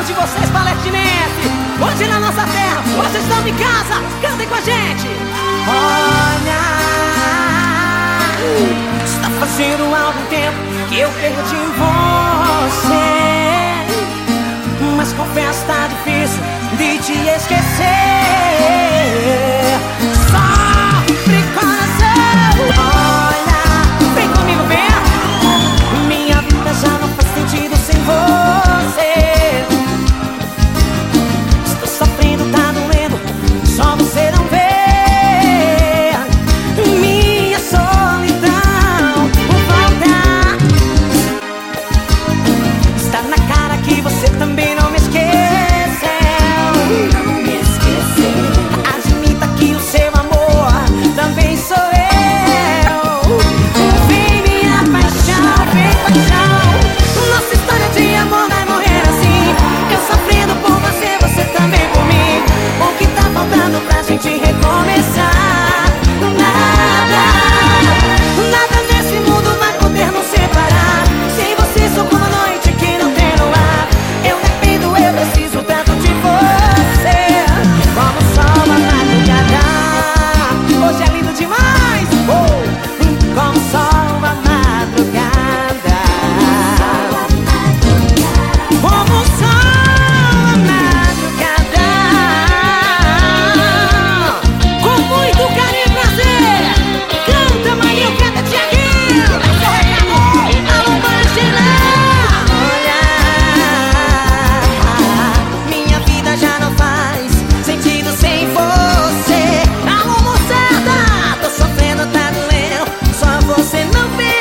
de vocês, palestinense. Hoje na nossa terra, vocês estão em casa. Cantem com a gente. Olha, está fazendo algum tempo que eu perdi você, mas confesso, tá difícil de te esquecer. Sofre coração. Olha, vem comigo, vem. Minha vida já não faz sentido sem você. Estou sofrendo, tá doendo, só você não vê. Minha solidão volta. Está na cara que você também não me esqueceu. Não me esqueceu. Admita que o seu amor também sou eu. Vem minha paixão, vem paixão. Nossa história de amor vai morrer assim. Eu sofrendo por você, você também por mim. O que tá faltando pra gente recomeçar? Nada nesse mundo vai poder nos separar. Sem você sou como a noite que não tem luar. Eu dependo, eu preciso tanto de você. Como o sol na madrugada. Hoje é lindo demais. Como o sol na madrugada. Como o sol na madrugada. Com muito carinho e prazer. Canta, Marinho, canta, Tiaguinho. Alô, Angela. Olha, minha vida já não faz sentido sem você. Alô, moçada, tô sofrendo, tá doendo, só você não vê.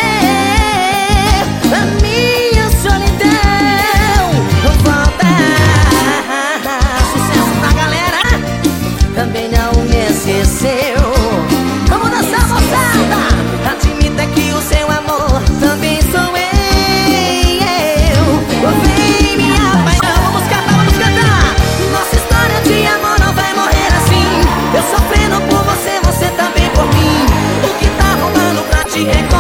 A minha solidão não volta. Sucesso pra galera, também não me esqueceu. Vamos dançar, moçada. Admita que o seu amor também sou eu. Vem minha paixão, vamos cantar. Nossa história de amor não vai morrer assim. Eu sofrendo por você, você também por mim. O que tá rolando pra te recordar?